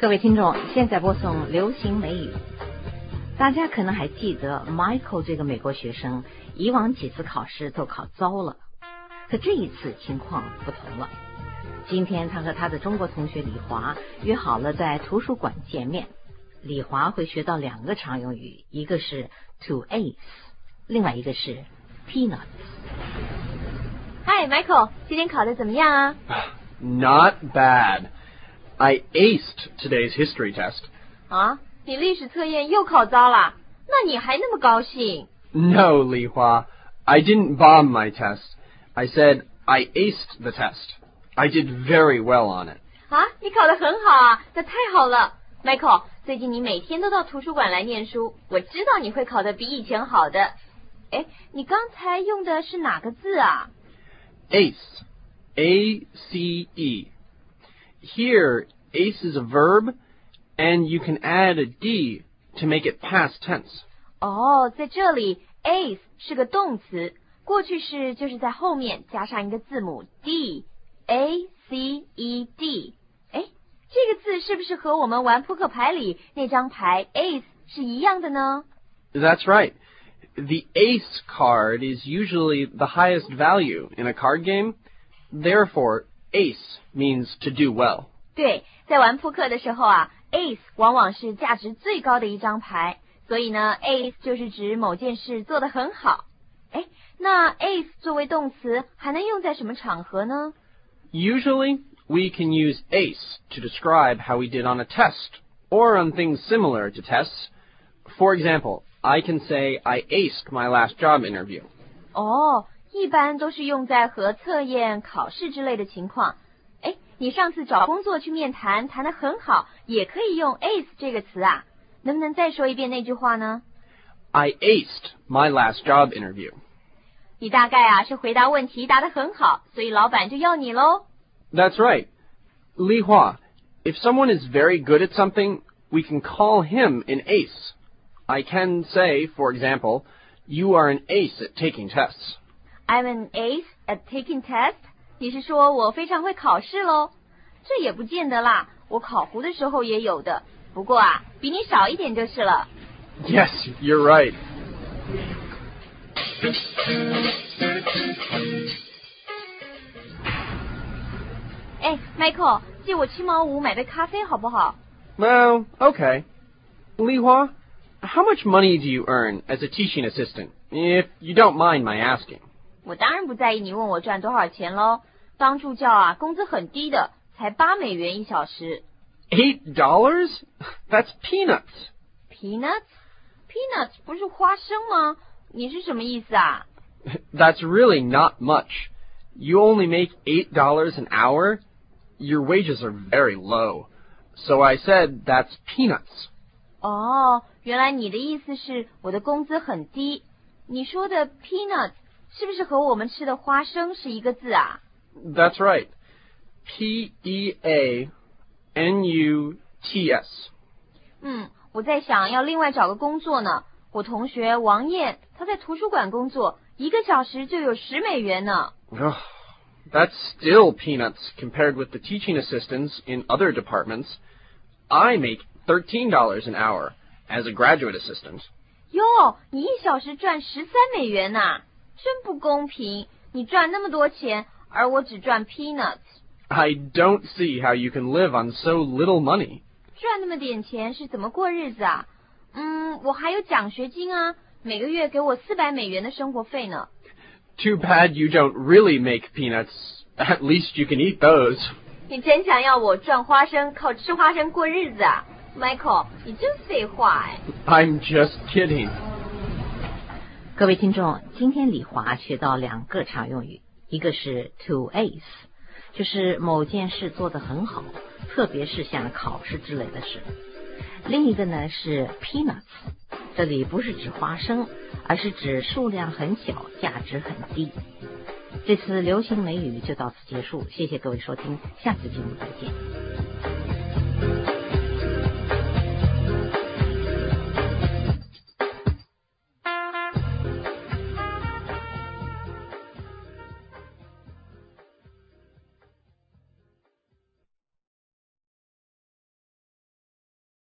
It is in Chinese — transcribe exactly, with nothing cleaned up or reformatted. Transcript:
各位听众，现在播送流行美语。大家可能还记得 Michael 这个美国学生，以往几次考试都考糟了，可这一次情况不同了。今天他和他的中国同学李华约好了在图书馆见面。李华会学到两个常用语，一个是 to ace， 另外一个是 peanuts。 Hi Michael， 今天考得怎么样啊？ Not bad. I aced today's history test. 啊，你历史测验又考糟了，那你还那么高兴？ No, Li Hua. I didn't bomb my test. I said I aced the test. I did very well on it. 啊，你考得很好啊，那太好了。Michael， 最近你每天都到图书馆来念书，我知道你会考得比以前好的。哎，你刚才用的是哪个字啊？ Ace. A C E. Here, ace is a verb, and you can add a D to make it past tense. 哦，在这里 ace 是个动词，过去式就是在后面加上一个字母 D。A C E D， 哎，这个字是不是和我们玩扑克牌里那张牌 ace 是一样的呢？ That's right. The ace card is usually the highest value in a card game. Therefore, ace means to do well. 对，在玩扑克的时候啊 ace 往往是价值最高的一张牌，所以呢 ace 就是指某件事做得很好。哎，那 ace 作为动词还能用在什么场合呢？ Usually, we can use ace to describe how we did on a test, or on things similar to tests. For example, I can say I aced my last job interview. 哦，一般都是用在和测验、考试之类的情况。哎，你上次找工作去面谈，谈得很好，也可以用 ace 这个词啊。能不能再说一遍那句话呢？ I aced my last job interview. 你大概啊是回答问题答得很好，所以老板就要你咯。 That's right. Li Hua, if someone is very good at something, we can call him an ace. I can say, for example, you are an ace at taking tests. I'm an ace at taking tests. 你是说我非常会考试咯？这也不见得啦，我考糊的时候也有的，不过啊，比你少一点就是了。 Yes, you're right. 哎 Michael， 借我七毛五买杯咖啡好不好？ Well, okay. Li Hua, how much money do you earn as a teaching assistant, if you don't mind my asking? 我当然不在意你问我赚多少钱咯。当助教啊，工资很低的，才八美元一小时。 Eight dollars? That's peanuts. Peanuts? Peanuts 不是花生吗？你是什么意思啊？ That's really not much. You only make eight dollars an hour? Your wages are very low. So I said that's peanuts. 哦，原来你的意思是我的工资很低。你说的 peanuts 是不是和我们吃的花生是一个字啊？ That's right. P E A N U T S. 嗯，我在想要另外找个工作呢。我同学王燕，她在图书馆工作，一个小时就有十美元呢。 Ugh, that's still peanuts compared with the teaching assistants in other departments. I make thirteen dollars an hour as a graduate assistant. 哟，你一小时赚十三美元呐，真不公平！你赚那么多钱，而我只赚 peanuts。 I don't see how you can live on so little money. 赚那么点钱是怎么过日子啊？嗯，我还有奖学金啊，每个月给我四百美元的生活费呢。 Too bad you don't really make peanuts. At least you can eat those. 你真想要我赚花生，靠吃花生过日子啊 ？Michael， 你真废话哎。 I'm just kidding. 各位听众，今天李华学到两个常用语，一个是 to ace， 就是某件事做得很好，特别是像考试之类的事。另一个呢是 peanuts， 这里不是指花生，而是指数量很小，价值很低。这次流行美语就到此结束，谢谢各位收听，下次节目再见。